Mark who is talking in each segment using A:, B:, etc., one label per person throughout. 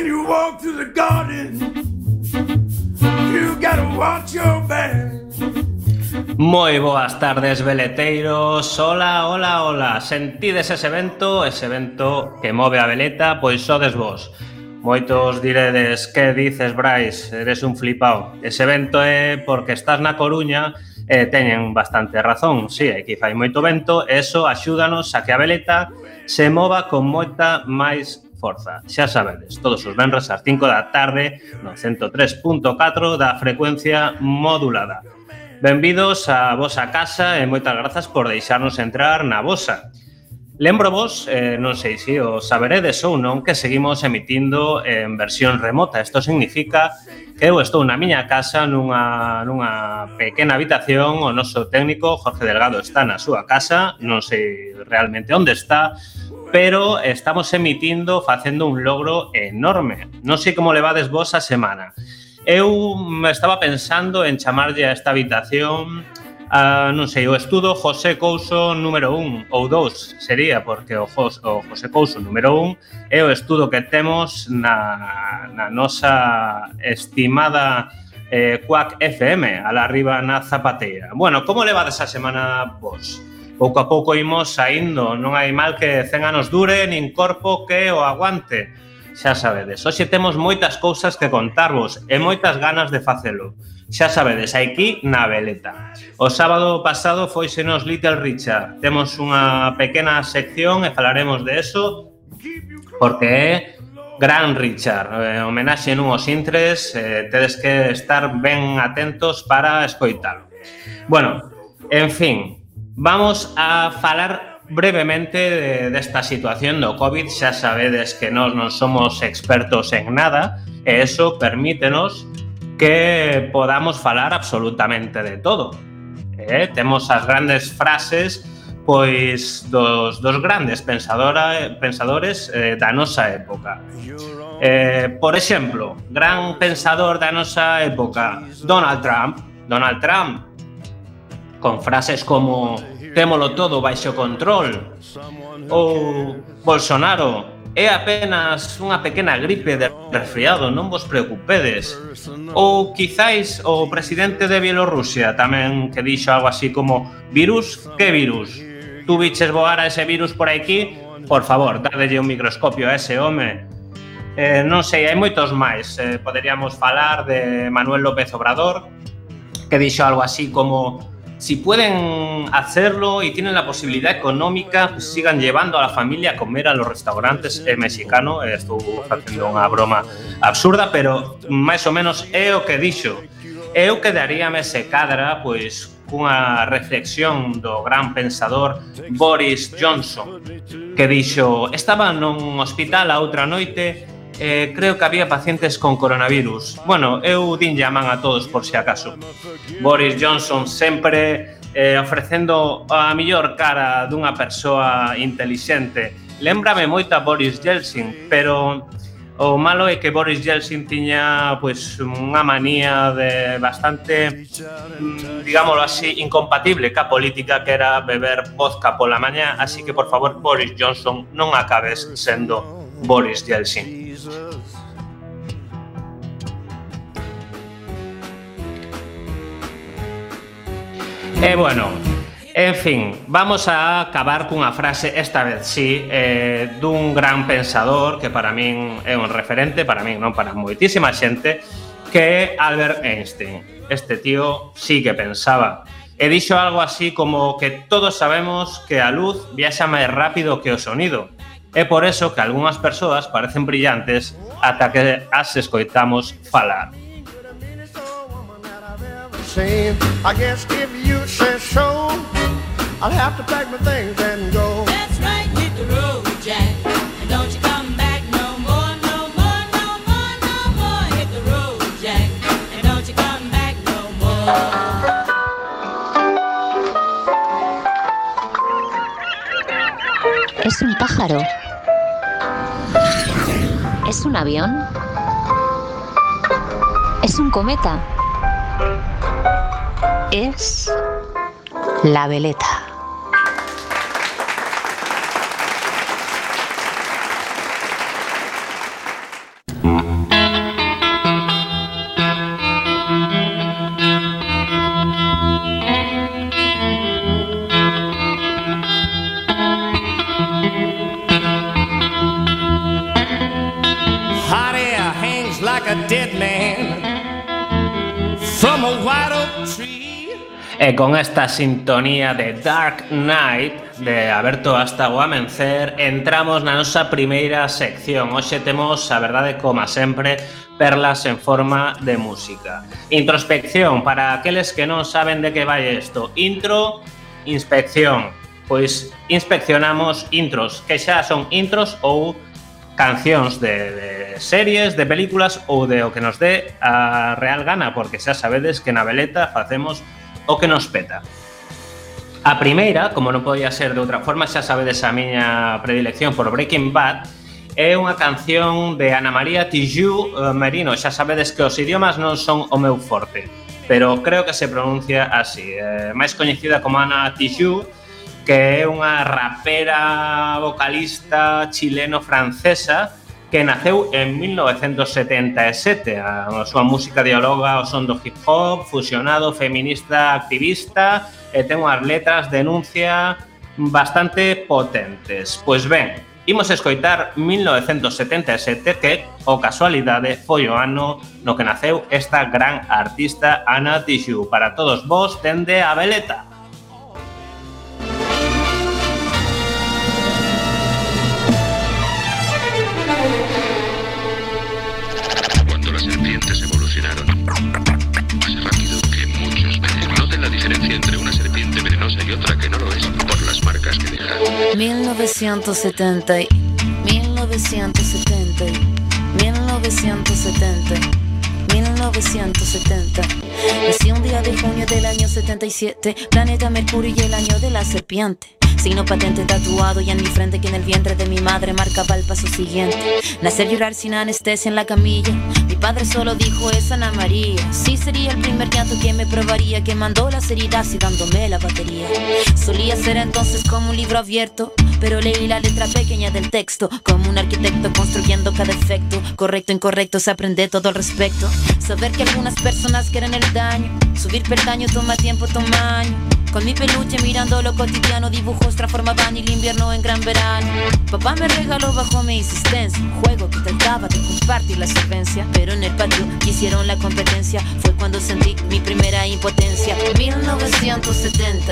A: When you walk through the garden, you gotta watch your back.
B: Moi boas tardes, veleteiros. Hola, hola, hola. Sentides ese vento que move a veleta, pois sodes vos. Moitos diredes, que dices, Brais? Eres un flipao. Ese vento é porque estás na Coruña e teñen bastante razón. Si, aquí fai moito vento, e eso axúdanos a que a veleta se mova con moita máis forza. Xa sabedes, todos os venres ás 5 da tarde no 103.4 da frecuencia modulada. Benvidos a vosa casa e moitas grazas por deixarnos entrar na vosa. Lembro vos, non sei se o saberedes ou non, que seguimos emitindo en versión remota. Isto significa que eu estou na miña casa nunha pequena habitación. O noso técnico, Jorge Delgado, está na súa casa. Non sei realmente onde está, pero estamos emitindo facendo un logro enorme. Non sei como levades vos a semana. Eu estaba pensando en chamarlle a esta habitación non sei, o estudo José Couso número 1 ou 2 sería, porque o José Couso número 1 é o estudo que temos na nosa estimada Quack FM, ala arriba na Zapateira. Bueno, como levades a semana vos? Pouco a pouco imos saindo, non hai mal que 100 anos dure, nin corpo que o aguante. Xa sabedes, hoxe temos moitas cousas que contarvos e moitas ganas de facelo. Xa sabedes, aquí na veleta. O sábado pasado foisenos Little Richard. Temos unha pequena sección e falaremos de eso porque é Gran Richard. Homenaxe nun os intres, tedes que estar ben atentos para escoitalo. Bueno, en fin, vamos a falar brevemente desta situación do COVID. Xa sabedes que nós non somos expertos en nada e eso permítenos que podamos falar absolutamente de todo. Temos as grandes frases pois dos grandes pensadores da nosa época. Por exemplo, gran pensador da nosa época, Donald Trump, con frases como témolo todo baixo control, ou Bolsonaro, é apenas unha pequena gripe de resfriado, non vos preocupedes. Ou quizáis o presidente de Bielorrusia tamén que dixo algo así como virus, que virus? Tú viches voar a ese virus por aquí? Por favor, dadelle un microscopio a ese home. Non sei, hai moitos máis. Poderíamos falar de Manuel López Obrador, que dixo algo así como: si pueden hacerlo y tienen la posibilidad económica, pues sigan llevando a la familia a comer a los restaurantes mexicano. Estou facendo unha broma absurda, pero máis ou menos é o que dixo. Eu quedaríame se cadra, pois, cunha reflexión do gran pensador Boris Johnson, que dixo: estaba nun hospital a outra noite, creo que había pacientes con coronavirus. Bueno, eu dinlle a man a todos por si acaso. Boris Johnson sempre ofrecendo a mellor cara dunha persoa intelixente. Lémbrame moito a Boris Yeltsin, pero o malo é que Boris Yeltsin tiña pois unha manía de bastante, digámoslo así, incompatible ca política, que era beber vodka pola mañá, así que, por favor, Boris Johnson, non acabes sendo Boris Yeltsin. E bueno, en fin, vamos a acabar cunha frase, esta vez sí, dun gran pensador que para min é un referente, para min non, para moitísima xente, que é Albert Einstein. Este tío sí que pensaba e dixo algo así como que todos sabemos que a luz viaxa máis rápido que o sonido. É por eso que algunhas persoas parecen brillantes ata que as escoitamos falar.
C: I guess if you say so, I'll have to pack my things and go.
D: That's right, hit the road, Jack. And don't you come back no more, no more, no more, no more. Hit the road, Jack. And don't you come back no more.
E: ¿Es un pájaro? ¿Es un avión? ¿Es un cometa? Es la veleta.
A: like a dead man from a white oak tree.
B: E con esta sintonía de Dark Knight de Aberto hasta o amencer, entramos na nosa primeira sección. Hoxe temos, a verdade, como sempre, perlas en forma de música. Introspección, para aqueles que non saben de que vai isto. Intro, inspección. Pois inspeccionamos intros, que xa son intros ou cancións de series, de películas ou de o que nos dé a real gana, porque xa sabedes que na veleta facemos o que nos peta. A primeira, como non podía ser de outra forma, xa sabedes a miña predilección por Breaking Bad, é unha canción de Ana María Tijoux Merino. Xa sabedes que os idiomas non son o meu forte, pero creo que se pronuncia así. Máis coñecida como Ana Tijoux, que é unha rapera vocalista chileno-francesa que naceu en 1977. A súa música dialoga o son do hip hop, fusionado, feminista, activista, e ten unhas letras de denuncia bastante potentes. Pois ben, imos escoitar 1977, que, o casualidade, foi o ano no que naceu esta gran artista Ana Tijoux. Para todos vos, dende a veleta.
F: Entre una serpiente venenosa y otra que no lo es por las marcas que deja.
G: 1970, 1970, 1970, 1970. Nací un día de junio del año 77, planeta Mercurio y el año de la serpiente. Signo patente tatuado y en mi frente que en el vientre de mi madre marcaba el paso siguiente. Nacer, llorar sin anestesia en la camilla. Mi padre solo dijo es Ana María. Sí, sería el primer llanto que me probaría, que mandó las heridas y dándome la batería. Solía ser entonces como un libro abierto, pero leí la letra pequeña del texto, como un arquitecto construyendo cada efecto. Correcto, incorrecto, se aprende todo al respecto. Saber que algunas personas quieren el daño, subir peldaño toma tiempo, toma año. Con mi peluche mirando lo cotidiano, dibujos transformaban el invierno en gran verano. Papá me regaló bajo mi insistencia un juego que trataba de compartir la solvencia, pero en el patio quisieron la competencia. Fue cuando sentí mi primera impotencia. 1970,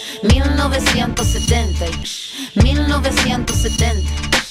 G: 1970, 1970,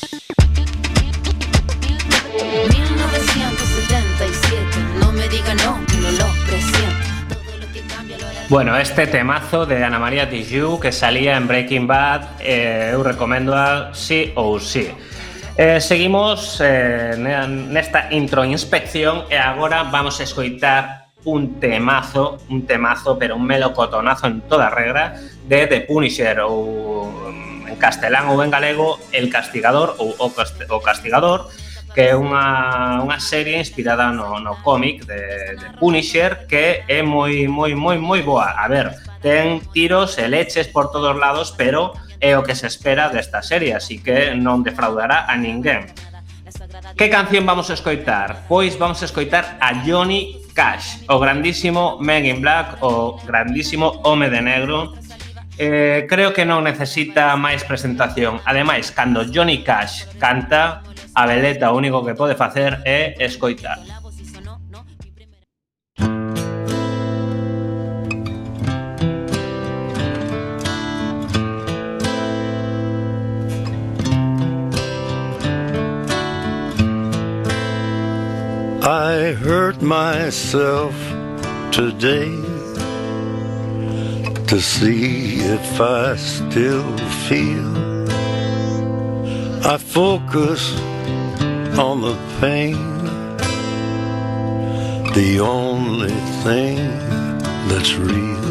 G: 1977. No me diga no, no lo presiento.
B: Bueno, este temazo de Ana María Tijoux que salía en Breaking Bad, eu recomendo a sí ou sí. Seguimos nesta introinspección e agora vamos a escoitar un temazo, pero un melocotonazo en toda regra, de The Punisher, ou en castelán ou en galego, El Castigador ou O Castigador, que é unha serie inspirada no cómic de Punisher, que é moi boa. A ver, ten tiros e leches por todos lados, pero é o que se espera desta serie, así que non defraudará a ninguén. Que canción vamos a escoitar? Pois vamos a escoitar a Johnny Cash, o grandísimo Men in Black, o grandísimo Home de Negro. Creo que non necesita máis presentación. Ademais, cando Johnny Cash canta, a veleta o único que pode facer é escoitar.
H: I hurt myself today to see if I still feel. I focus on the pain, the only thing that's real.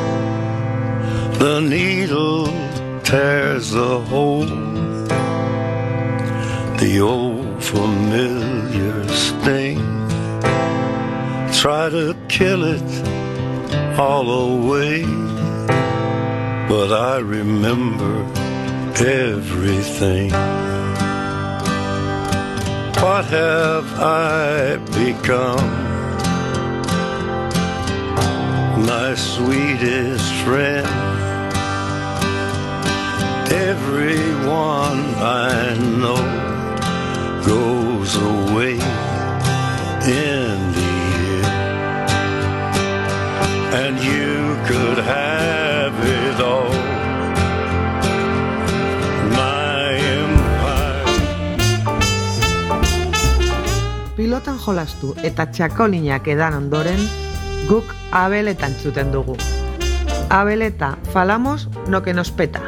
H: The needle tears the hole, the old familiar sting. Try to kill it all away, but I remember everything. What have I become? My sweetest friend. Everyone I know goes away in the year, and you could have it all. My empire.
I: Pilotan jolastu eta txakolinak edan ondoren, guk Abeleta entzuten dugu. Abeleta, falamos no que nos peta.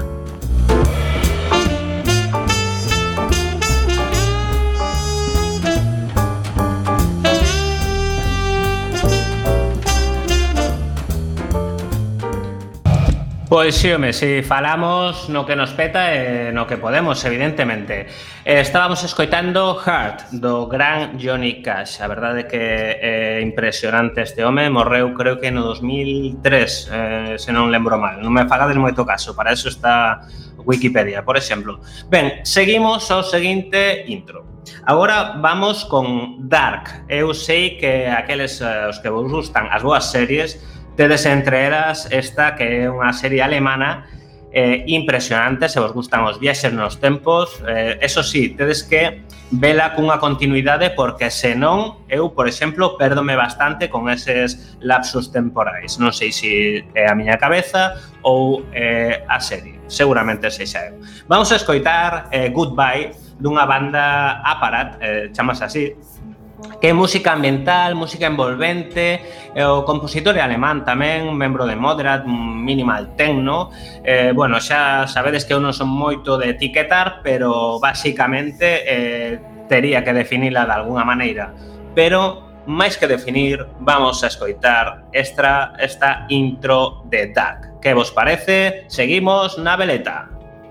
B: Pois sí, home, si falamos no que nos peta e no que podemos, evidentemente. Estábamos escoitando Heart, do gran Johnny Cash. A verdade é que é impresionante este home. Morreu, creo que no 2003, se non lembro mal. Non me fagades moito caso, para eso está Wikipedia, por exemplo. Ben, seguimos ao seguinte intro. Agora vamos con Dark. Eu sei que aqueles os que vos gustan as boas series tedes entre elas esta que é unha serie alemana impresionante, se vos gustan os viaxes nos tempos. Eso sí, tedes que vela cunha continuidade porque senón eu, por exemplo, pérdome bastante con eses lapsos temporais. Non sei se é a miña cabeza ou a serie, seguramente sexa eu. Vamos a escoitar Goodbye dunha banda Apparat, chamase así, que é música ambiental, música envolvente. O compositor é alemán tamén, membro de Moderat, minimal techno. Bueno, xa sabedes que eu non son moito de etiquetar, pero basicamente tería que definila de alguna maneira. Pero, máis que definir, vamos a escoitar esta intro de Dark. Que vos parece? Seguimos na veleta.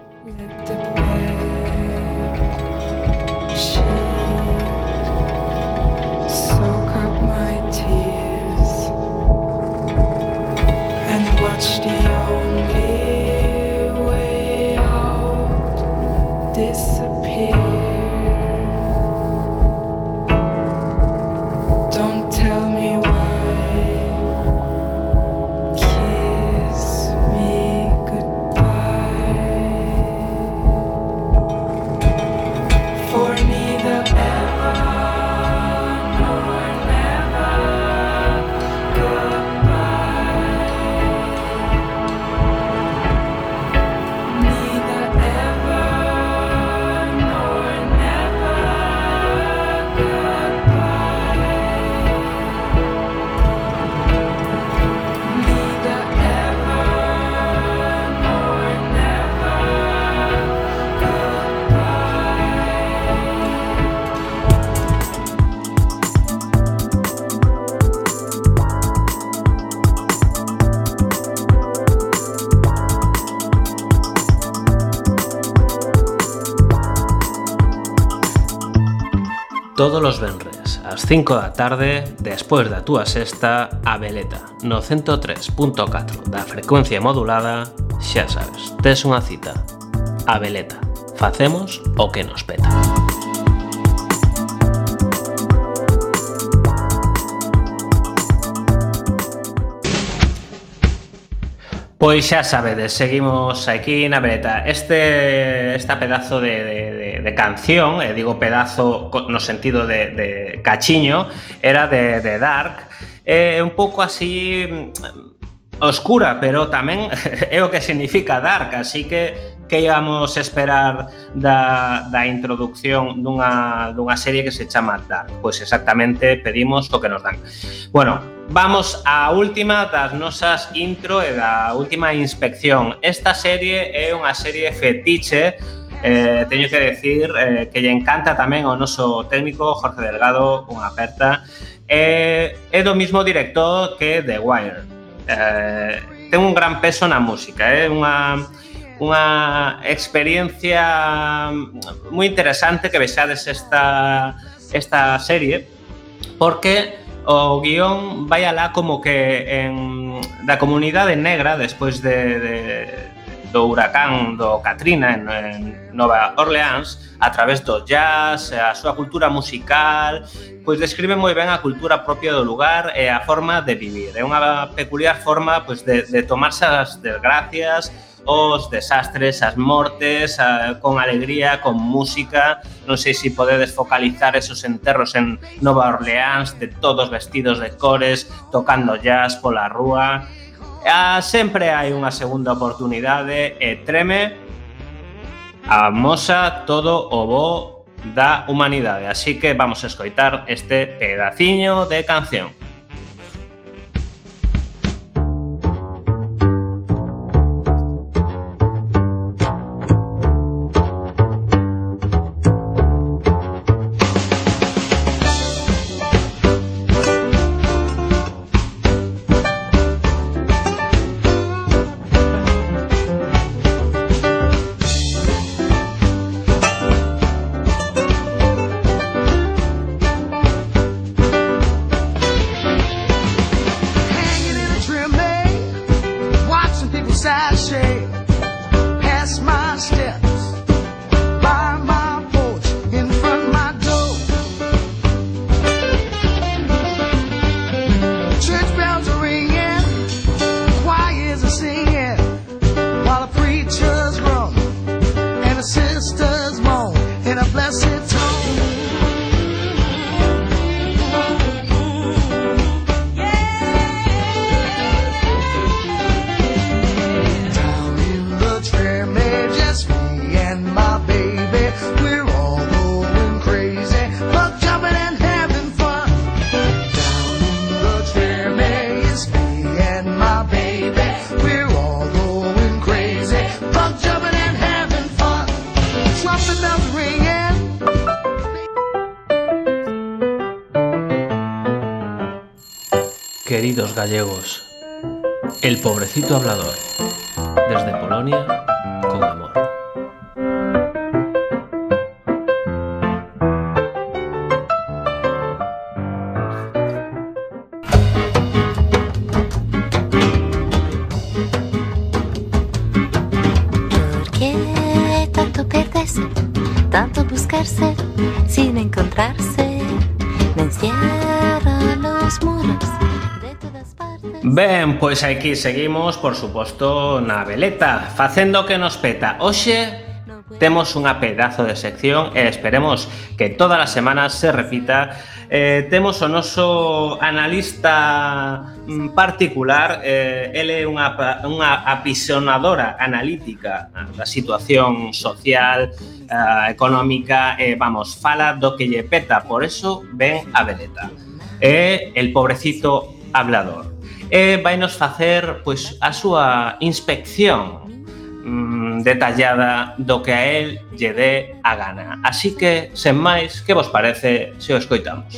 J: Watch the only way out disappear. Don't tell me why. Kiss me goodbye. For neither ever nor never. Goodbye.
B: Todos os venres, ás 5 da tarde, despois da túa sesta, a veleta, no 103.4 da frecuencia modulada, xa sabes, tes unha cita. A veleta, facemos o que nos peta. Pois xa sabedes, seguimos aquí na veleta. Esta pedazo de canción, digo pedazo no sentido de cachiño, era de Dark, un pouco así oscura, pero tamén é o que significa Dark, así que íamos esperar da introducción dunha serie que se chama Dark? Pois exactamente pedimos o que nos dan. Bueno, vamos á última das nosas intro e da última inspección. Esta serie é unha serie fetiche, teño que decir que lle encanta tamén ao noso técnico Jorge Delgado, unha aperta. É do mismo director que The Wire. Ten un gran peso na música, é unha experiencia moi interesante que vexades esta serie, porque o guión vai alá como que da comunidade negra despois do huracán do Katrina en Nova Orleans, a través do jazz, a súa cultura musical, pois describe moi ben a cultura propia do lugar e a forma de vivir. É unha peculiar forma pois de tomarse as desgracias os desastres, as mortes, con alegría, con música. Non sei se podedes focalizar esos enterros en Nova Orleans, de todos vestidos de cores, tocando jazz pola rúa. Sempre hai unha segunda oportunidade e treme amosa todo o bo da humanidade. Así que vamos a escoitar este pedaciño de canción. Queridos gallegos, el pobrecito hablador, desde Polonia, con amor.
K: ¿Por qué tanto perderse, tanto buscarse, sin encontrarse? Me encierran los muros.
B: Ben, pois aquí seguimos, por suposto, na veleta, facendo que nos peta. Hoxe temos unha pedazo de sección e esperemos que todas as semanas se repita. Temos o noso analista particular, ele é unha apisonadora analítica da situación social, económica, vamos, fala do que lle peta, por eso ven a veleta. É el pobrecito hablador. E vainos facer pois a súa inspección detallada do que a él lle dé a gana. Así que, sen máis, que vos parece se o escoitamos?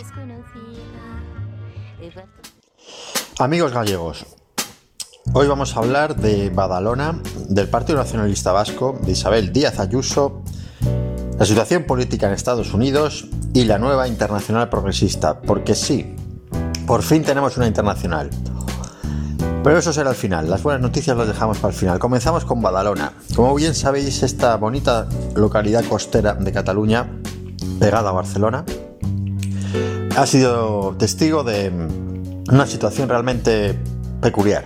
L: Amigos gallegos, hoy vamos a hablar de Badalona, del Partido Nacionalista Vasco, de Isabel Díaz Ayuso, la situación política en Estados Unidos y la nueva internacional progresista, porque sí, por fin tenemos una internacional. Pero eso será al final, las buenas noticias las dejamos para el final. Comenzamos con Badalona. Como bien sabéis, esta bonita localidad costera de Cataluña, pegada a Barcelona, ha sido testigo de una situación realmente peculiar.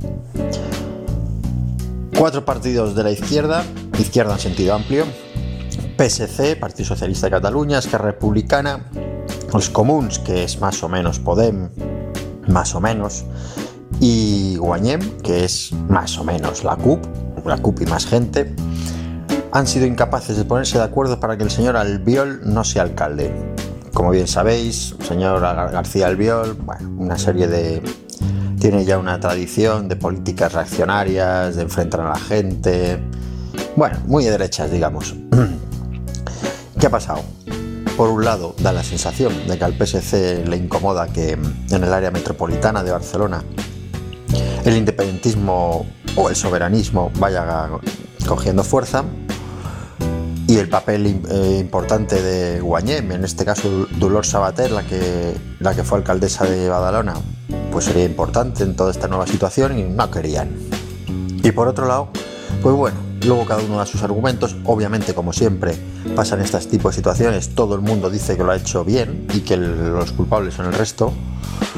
L: 4 partidos de la izquierda en sentido amplio, PSC, Partido Socialista de Cataluña, Esquerra Republicana, los Comuns, que es más o menos Podem, más o menos, y Guanyem, que es más o menos la CUP y más gente, han sido incapaces de ponerse de acuerdo para que el señor Albiol no sea alcalde. Como bien sabéis, el señor García Albiol, bueno, tiene ya una tradición de políticas reaccionarias, de enfrentar a la gente, bueno, muy de derechas, digamos. ¿Qué ha pasado? Por un lado, da la sensación de que al PSC le incomoda que en el área metropolitana de Barcelona el independentismo o el soberanismo vaya cogiendo fuerza, y el papel importante de Guanyem, en este caso Dolors Sabater, la que fue alcaldesa de Badalona, pues sería importante en toda esta nueva situación, y no querían. Y por otro lado, pues bueno, luego cada uno da sus argumentos. Obviamente, como siempre pasan estos tipos de situaciones, todo el mundo dice que lo ha hecho bien y que los culpables son el resto.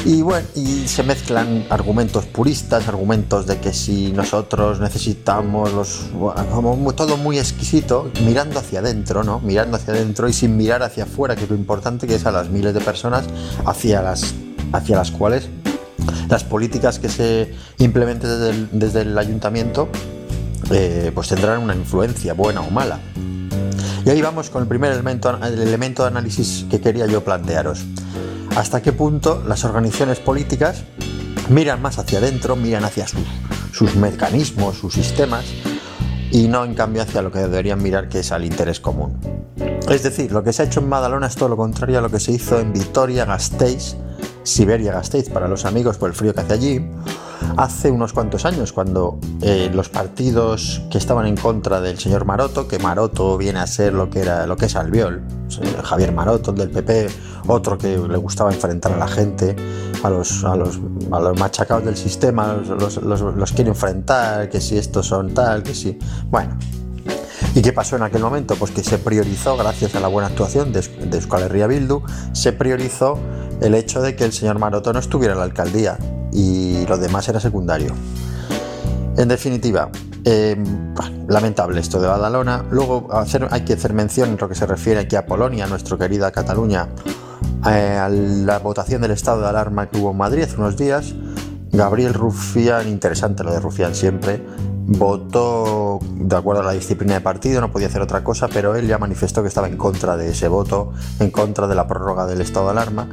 L: Y bueno, y se mezclan argumentos puristas, argumentos de que si nosotros necesitamos como todo muy exquisito, mirando hacia adentro, ¿no? Mirando hacia adentro y sin mirar hacia afuera, que es lo importante, que es a las miles de personas hacia las cuales las políticas que se implementen desde el ayuntamiento pues tendrán una influencia buena o mala. Y ahí vamos con el primer elemento de análisis que quería yo plantearos. ¿Hasta qué punto las organizaciones políticas miran más hacia adentro, miran hacia sus mecanismos, sus sistemas, y no en cambio hacia lo que deberían mirar, que es al interés común? Es decir, lo que se ha hecho en Badalona es todo lo contrario a lo que se hizo en Vitoria-Gasteiz, Siberia-Gasteiz para los amigos por el frío que hace allí, hace unos cuantos años, cuando los partidos que estaban en contra del señor Maroto, que Maroto viene a ser lo que es Albiol, Javier Maroto del PP, otro que le gustaba enfrentar a la gente, a los machacados del sistema, los quiere enfrentar, que si estos son tal, que si... Bueno, ¿y qué pasó en aquel momento? Pues que se priorizó, gracias a la buena actuación de Euskal Herria Bildu, se priorizó el hecho de que el señor Maroto no estuviera en la alcaldía y lo demás era secundario. En definitiva, lamentable esto de Badalona. Luego hay que hacer mención en lo que se refiere aquí a Polonia, nuestra querida Cataluña, a la votación del estado de alarma que hubo en Madrid hace unos días. Gabriel Rufián, interesante lo de Rufián siempre, votó de acuerdo a la disciplina de partido, no podía hacer otra cosa, pero él ya manifestó que estaba en contra de ese voto, en contra de la prórroga del estado de alarma.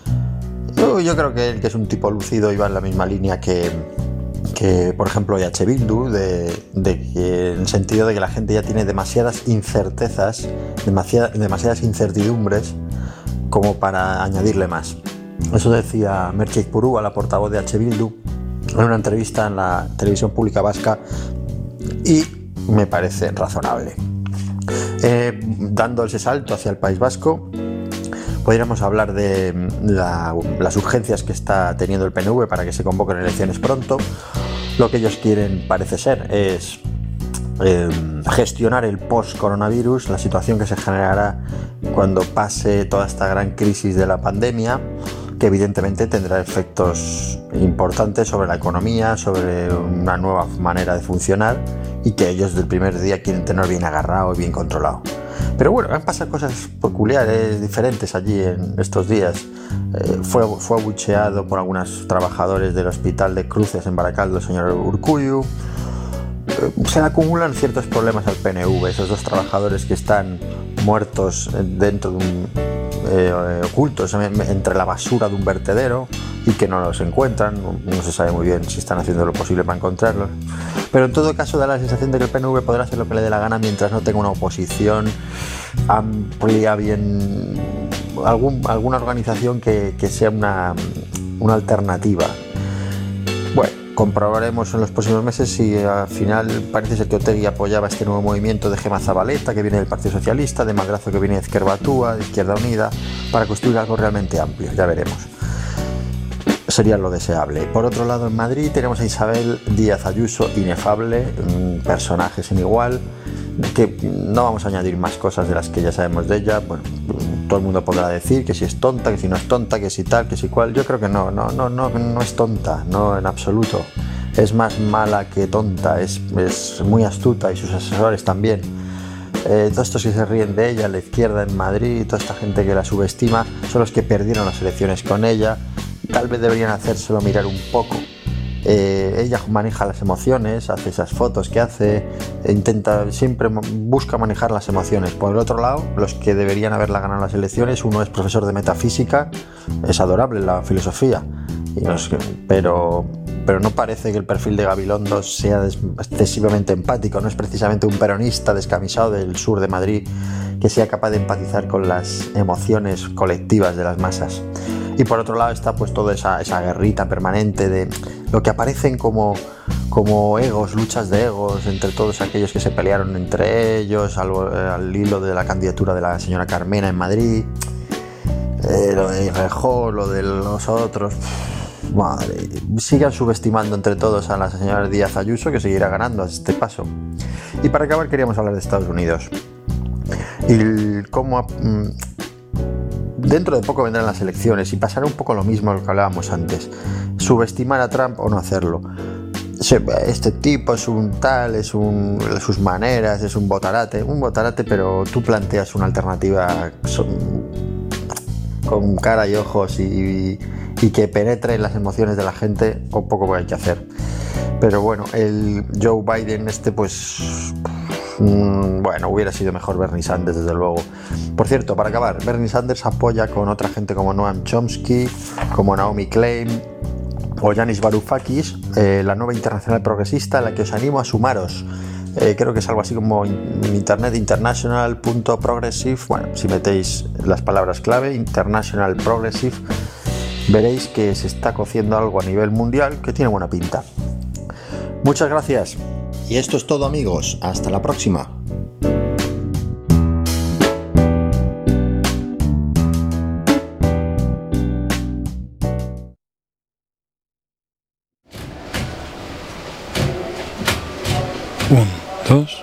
L: Yo creo que él, que es un tipo lúcido, iba en la misma línea que por ejemplo, EH Bildu, en el sentido de que la gente ya tiene demasiadas incertezas, demasiadas incertidumbres como para añadirle más. Eso decía Merche Ipurúa, la portavoz de EH Bildu, en una entrevista en la televisión pública vasca, y me parece razonable. Dando ese salto hacia el País Vasco, podríamos hablar de las urgencias que está teniendo el PNV para que se convoquen elecciones pronto. Lo que ellos quieren, parece ser, es gestionar el post-coronavirus, la situación que se generará cuando pase toda esta gran crisis de la pandemia, que evidentemente tendrá efectos importantes sobre la economía, sobre una nueva manera de funcionar, y que ellos del primer día quieren tener bien agarrado y bien controlado. Pero bueno, han pasado cosas peculiares, diferentes allí en estos días. Fue abucheado por algunos trabajadores del hospital de Cruces en Baracaldo el señor Urkullu. Se acumulan ciertos problemas al PNV, esos dos trabajadores que están muertos dentro de ocultos entre la basura de un vertedero y que no los encuentran. No se sabe muy bien si están haciendo lo posible para encontrarlos, pero en todo caso da la sensación de que el PNV podrá hacer lo que le dé la gana mientras no tenga una oposición amplia, bien, alguna organización que sea una alternativa. Bueno, comprobaremos en los próximos meses si al final parece ser que Otegi apoyaba este nuevo movimiento de Gema Zabaleta, que viene del Partido Socialista, de Madrazo, que viene de Ezker Batua, de Izquierda Unida, para construir algo realmente amplio. Ya veremos. Sería lo deseable. Por otro lado, en Madrid tenemos a Isabel Díaz Ayuso, inefable, un personaje sin igual, que no vamos a añadir más cosas de las que ya sabemos de ella. Bueno, todo el mundo podrá decir que si es tonta, que si no es tonta, que si tal, que si cual. Yo creo que no es tonta, no en absoluto. Es más mala que tonta, es muy astuta, y sus asesores también. Todos estos que se ríen de ella, la izquierda en Madrid, toda esta gente que la subestima, son los que perdieron las elecciones con ella. Tal vez deberían hacérselo mirar un poco. Ella maneja las emociones, hace esas fotos que hace, siempre busca manejar las emociones. Por el otro lado, los que deberían haberla ganado las elecciones, uno es profesor de metafísica, es adorable la filosofía, pero no parece que el perfil de Gabilondo sea excesivamente empático. No es precisamente un peronista descamisado del sur de Madrid que sea capaz de empatizar con las emociones colectivas de las masas. Y por otro lado está pues toda esa guerrita permanente de lo que aparecen como egos, luchas de egos entre todos aquellos que se pelearon entre ellos al hilo de la candidatura de la señora Carmena en Madrid, lo de Rejó, lo de los otros. Madre, sigan subestimando entre todos a la señora Díaz Ayuso, que seguirá ganando a este paso. Y para acabar queríamos hablar de Estados Unidos y cómo dentro de poco vendrán las elecciones y pasará un poco lo mismo lo que hablábamos antes. Subestimar a Trump o no hacerlo. Este tipo es un tal, sus maneras, es un botarate, pero tú planteas una alternativa con cara y ojos y que penetre en las emociones de la gente, un poco hay que hacer. Pero bueno, el Joe Biden pues bueno, hubiera sido mejor Bernie Sanders, desde luego. Por cierto, para acabar, Bernie Sanders apoya con otra gente como Noam Chomsky, como Naomi Klein o Yanis Varoufakis, la nueva internacional progresista, en la que os animo a sumaros. Creo que es algo así como internet, international.progressive. Bueno, si metéis las palabras clave, international progressive, veréis que se está cociendo algo a nivel mundial que tiene buena pinta. Muchas gracias. Y esto es todo, amigos. Hasta la próxima.
M: Un, dos.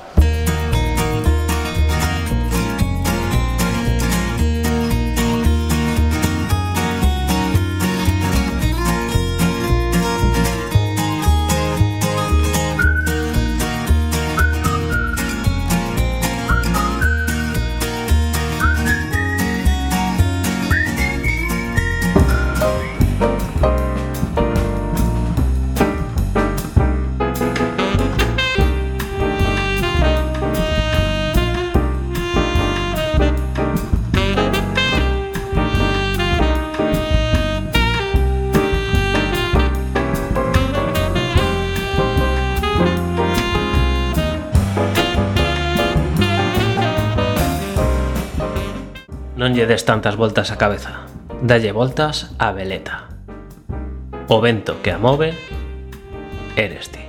B: Non lle des tantas voltas á cabeza, dalle voltas á veleta. O vento que a move eres ti.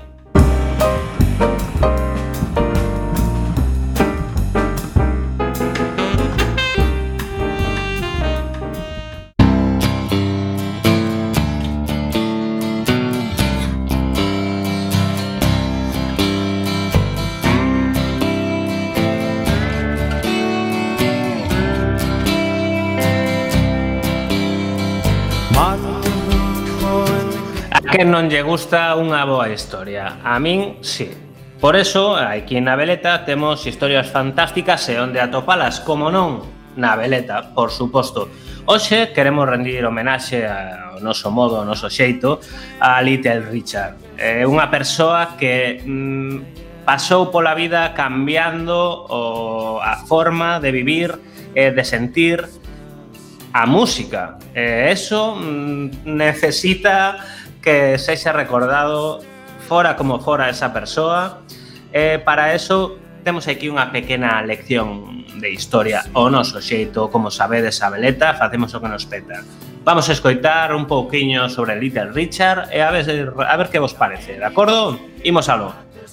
B: Que non lle gusta unha boa historia. A min, sí. Por eso, aquí na Veleta temos historias fantásticas e onde atopalas, como non, na Veleta, por suposto. Hoxe queremos rendir homenaxe ao noso modo, ao noso xeito, a Little Richard. Unha persoa que pasou pola vida cambiando a forma de vivir e de sentir a música. Eso necesita que sexa recordado fora como fora esa persoa. Para eso temos aquí unha pequena lección de historia o noso xeito, como sabedes a Veleta, facemos o que nos peta. Vamos a escoitar un pouquiño sobre Little Richard e a ver que vos parece, de acordo? Imos aló.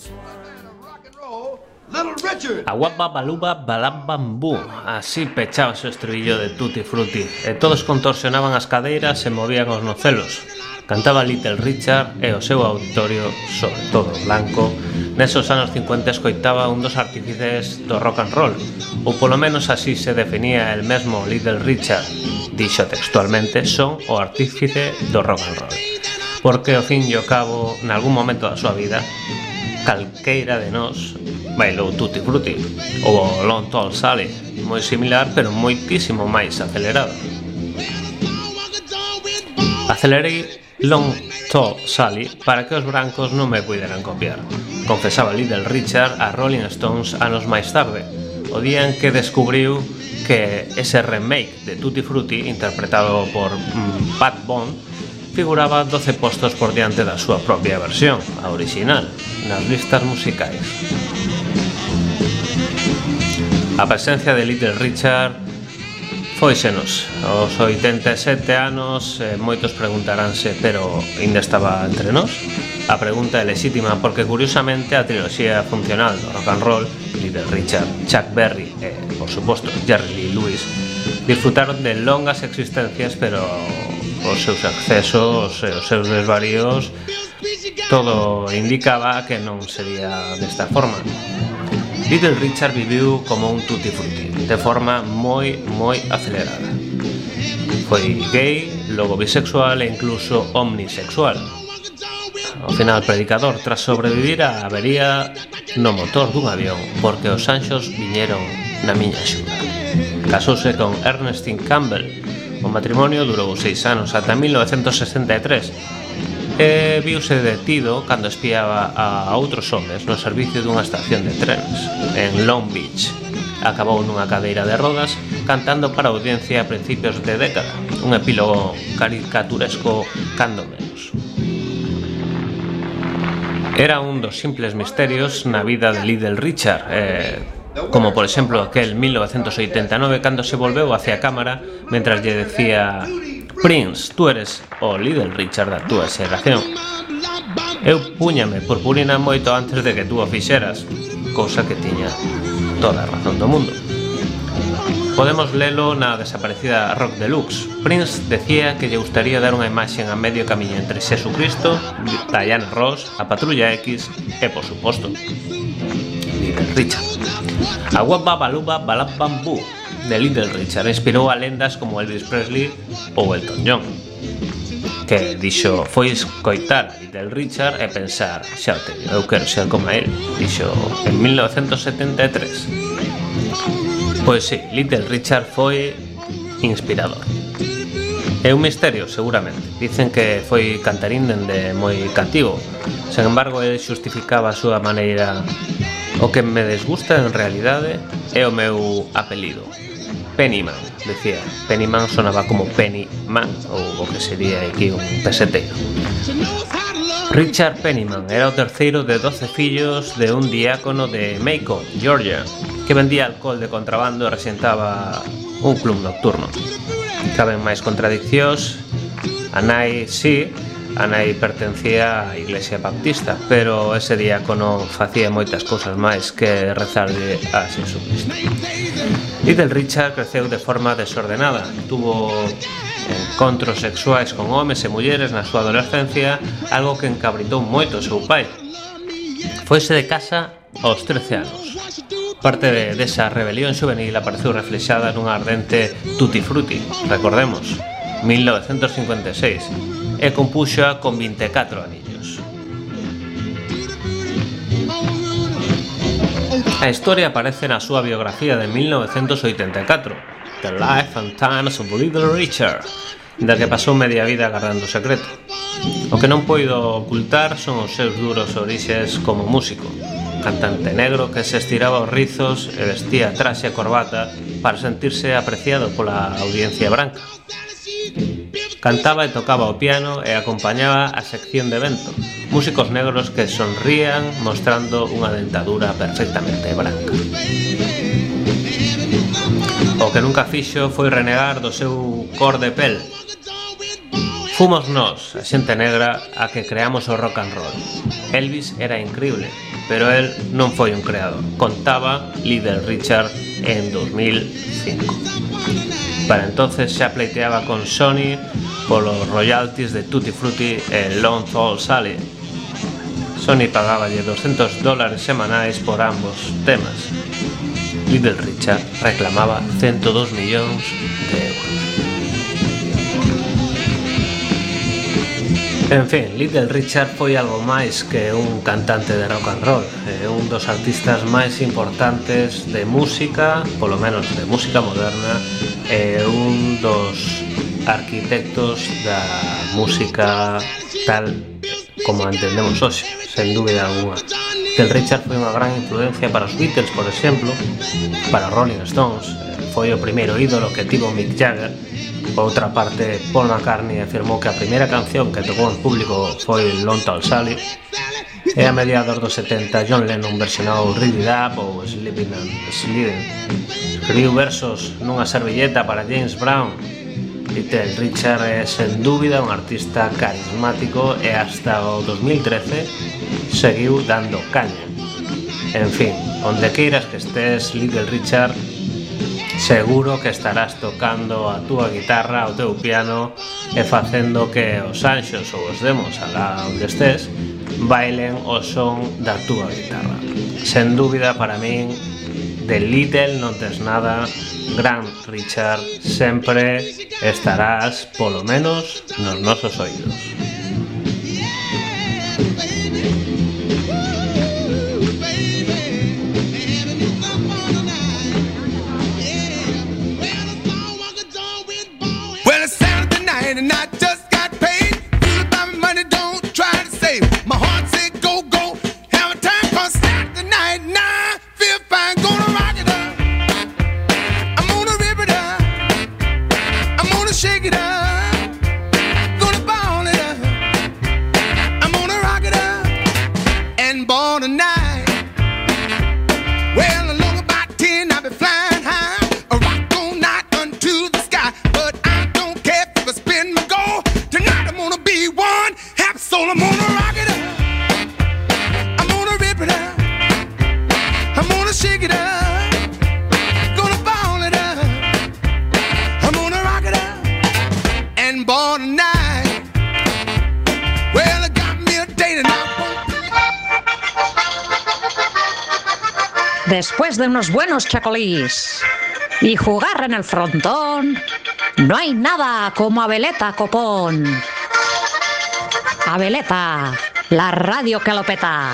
B: Aguapa baluba balam bambú. Así pechaba o estribillo de Tutti Frutti e todos contorsionaban as cadeiras e movían os nocelos. Cantaba Little Richard e o seu auditorio, sobre todo blanco, nesos anos 50 escoitaba un dos artífices do rock and roll, ou polo menos así se definía el mesmo Little Richard. Dixo textualmente, son o artífice do rock and roll. Porque ao fin e ao cabo, nalgún momento da súa vida, calqueira de nós bailou Tutti Frutti ou o Long Tall Sally, moi similar pero moitísimo máis acelerado. Acelerei Long Tall Sally para que os brancos non me puideran copiar, confesaba Little Richard a Rolling Stones anos máis tarde, o día en que descubriu que ese remake de Tutti Frutti, interpretado por Pat Bond, figuraba 12 postos por diante da súa propia versión, a original, nas listas musicais. A presencia de Little Richard foisenos aos 87 anos. Moitos preguntaránse, pero ainda estaba entre nós? A pregunta é lexítima porque curiosamente a triloxía funcional do rock and roll, Little Richard, Chuck Berry e, por suposto, Jerry Lee Lewis, disfrutaron de longas existencias, pero os seus excesos e os seus desvaríos todo indicaba que non sería desta forma. Little Richard viviu como un tutti frutti, de forma moi acelerada. Foi gay, logo bisexual e incluso omnisexual. Ao final, predicador, tras sobrevivir a avería no motor dun avión, porque os anxos viñeron na miña axuda. Casouse con Ernestine Campbell. O matrimonio durou 6 anos, ata 1963, e viuse detido cando espiaba a outros homes no servicio dunha estación de trenes en Long Beach. Acabou nunha cadeira de rodas cantando para a audiencia a principios de década, un epílogo caricaturesco cando menos. Era un dos simples misterios na vida de Little Richard, como por exemplo aquel 1989 cando se volveu hacia a cámara mentras lle decía: Prince, tú eres o Little Richard da túa xeración. Eu púñame purpurina moito antes de que tú o fixeras, cousa que tiña toda a razón do mundo. Podemos lelo na desaparecida Rock Deluxe. Prince decía que lle gustaría dar unha imaxe a medio camiño entre Xesucristo, Diana Ross, a Patrulla X e, por suposto, Little Richard. A Wabba Baluba Balab Bamboo de Little Richard inspirou a lendas como Elvis Presley ou Elton John, que dixo foi escoitar a Little Richard e pensar: xa o teño, eu quero ser como a él, dixo en 1973. Pois sí, Little Richard foi inspirador. É un misterio, seguramente. Dicen que foi cantarín dende moi cativo. Sen embargo, ele xustificaba a súa maneira. O que me desgusta en realidade é o meu apelido, Pennyman, decía. Pennyman sonaba como Penny Man, ou o que sería aquí un peseteiro. Richard Pennyman era o terceiro de 12 fillos de un diácono de Macon, Georgia, que vendía alcohol de contrabando e rexentaba un club nocturno. Caben máis contradiccións. A nai pertencía á Iglesia Baptista, pero ese diácono facía moitas cousas máis que rezarlle a Xesucristo. Little Richard creceu de forma desordenada. Tuvo encontros sexuais con homes e mulleres na súa adolescencia, algo que encabritou moito o seu pai. Foise de casa aos 13 anos. Parte desa rebelión juvenil apareceu reflexada nunha ardente Tutti Frutti, recordemos, 1956, e compuxoa con 24 anillos. A historia aparece na súa biografía de 1984, The Life and Times of Little Richard, da que pasou media vida agardando o secreto. O que non poido ocultar son os seus duros orixes como músico, cantante negro que se estiraba os rizos e vestía traxe e corbata para sentirse apreciado pola audiencia branca. Cantaba e tocaba o piano e acompañaba a sección de vento, músicos negros que sonrían mostrando unha dentadura perfectamente branca. O que nunca fixo foi renegar do seu cor de pel. Fomos nós, a xente negra, a que creamos o rock and roll. Elvis era increíble, pero el non foi un creador. Contaba Little Richard en 2005. Para entonces xa pleiteaba con Sony polos royalties de Tutti Frutti e Long Tall Sally. Sony pagáballe $200 semanais por ambos temas. Little Richard reclamaba 102 millóns de euros. En fin, Little Richard foi algo máis que un cantante de rock and roll. É un dos artistas máis importantes de música, polo menos de música moderna, e un dos arquitectos da música tal como a entendemos hoxe, sen dúbida alguna. Little Richard foi unha gran influencia para os Beatles, por exemplo, para os Rolling Stones. Foi o primeiro ídolo que tivo Mick Jagger. Por outra parte, Paul McCartney afirmou que a primeira canción que tocou en público foi Long Tall Sally, e a mediados dos 70 John Lennon versionou Read It Up ou Sleeping and Sliding. Escribiu versos nunha servilleta para James Brown. Little Richard é sen dúbida un artista carismático e hasta o 2013 seguiu dando caña. En fin, onde queiras que estés, Little Richard, seguro que estarás tocando a túa guitarra, o teu piano e facendo que os anxos ou os demos alá onde estés bailen o son da túa guitarra. Sen dúbida, para min, de Little non tes nada gran Richard, sempre estarás, polo menos, nos nosos oídos.
N: Well, it's Saturday night and I just got paid. Feel about my money, don't try to save. My heart said go, go. Have a time for Saturday night. Nah, feel fine, gonna rock it up. I'm gonna rip it up. I'm gonna shake it up. Gonna ball it up. I'm gonna rock it up and ball tonight. Well, along about 10, I'll be flying high. A rock all night unto the sky. But I don't care if I spin my goal. Tonight I'm gonna be one happy soul. I'm gonna rock it up. I'm gonna rip it up. I'm gonna shake it up. Gonna ball it up. I'm gonna rock it up and ball tonight. Well, I got me a date and I
O: Después de unos buenos chacolís y jugar en el frontón, no hay nada como Abeleta Copón. Abeleta, la radio que lo peta.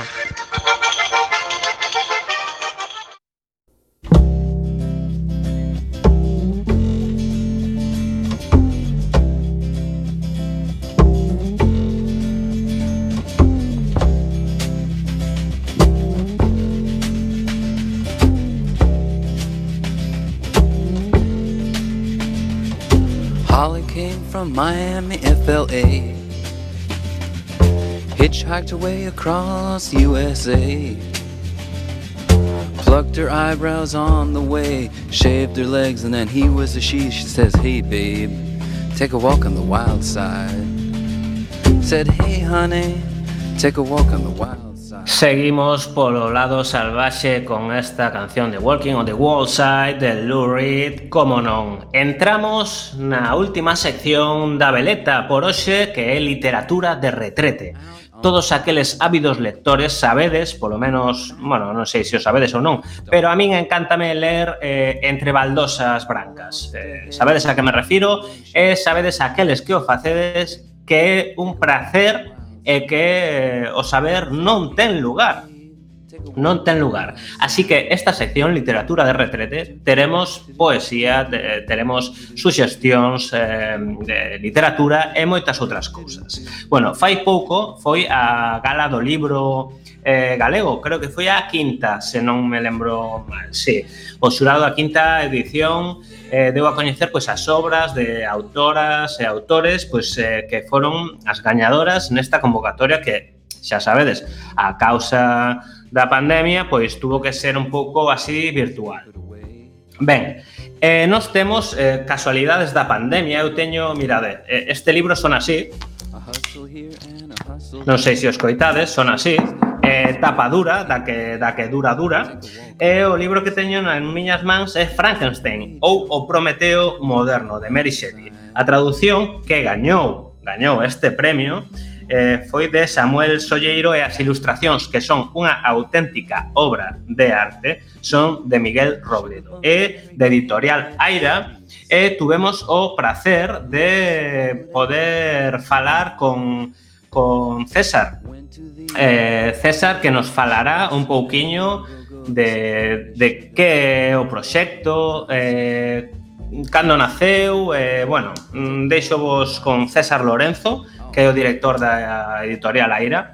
P: Holly came from Miami, FLA. Hitchhiked her way across USA. Plucked her eyebrows on the way. Shaved her legs and then he was a she. She says, hey babe, take a walk on the wild side. Said, hey honey, take a walk on the wild side.
B: Seguimos polo lado salvaxe con esta canción de Walking on the Wild Side de Lou Reed, como non. Entramos na última sección da veleta por hoxe, que é literatura de retrete. Todos aqueles ávidos lectores sabedes, polo menos, bueno, non sei se o sabedes ou non, pero a min encántame ler entre baldosas brancas. Sabedes a que me refiro? Sabedes aqueles que o facedes, que é un prazer e que o saber non ten lugar. Non ten lugar. Así que esta sección, literatura de retrete, teremos poesía, teremos suxestións de literatura e moitas outras cousas. Bueno, fai pouco foi a gala do libro galego, creo que foi a quinta, se non me lembro mal, sí. O xurado da quinta edición deu a coñecer pois as obras de autoras e autores pois que foron as gañadoras nesta convocatoria que, xa sabedes, a causa da pandemia pois tuvo que ser un pouco así virtual. Ben, nós temos casualidades da pandemia. Eu teño, mirade, este libro son así. Non sei se os coitades, son así. Tapa dura, da que dura. E o libro que teño nas miñas mans é Frankenstein, ou O Prometeo moderno, de Mary Shelley. A traducción que gañou este premio foi de Samuel Solleiro e as ilustracións, que son unha auténtica obra de arte, son de Miguel Robledo e de Editorial Aira, e tuvemos o prazer de poder falar con César. César, que nos falará un pouquiño de que é o proxecto, cando naceu, bueno, deixo vos con César Lorenzo, que é o director da Editorial Aira,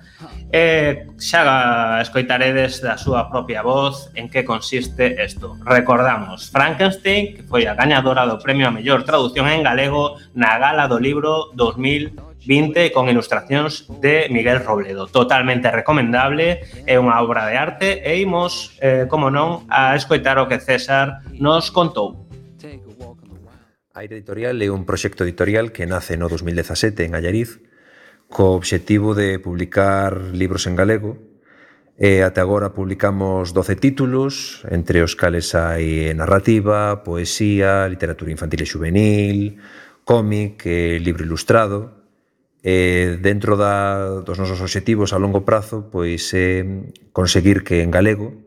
B: xa escoitaredes da súa propia voz en que consiste isto. Recordamos, Frankenstein, que foi a gañadora do premio a mellor traducción en galego na gala do libro 2020 con ilustracións de Miguel Robledo. Totalmente recomendable, é unha obra de arte e imos, como non, a escoitar o que César nos contou.
Q: Aira Editorial é un proxecto editorial que nace no 2017 en Allariz co obxectivo de publicar libros en galego e até agora publicamos 12 títulos, entre os cales hai narrativa, poesía, literatura infantil e juvenil, cómic, libro ilustrado. E dentro dos nosos obxectivos a longo prazo pois é conseguir que en galego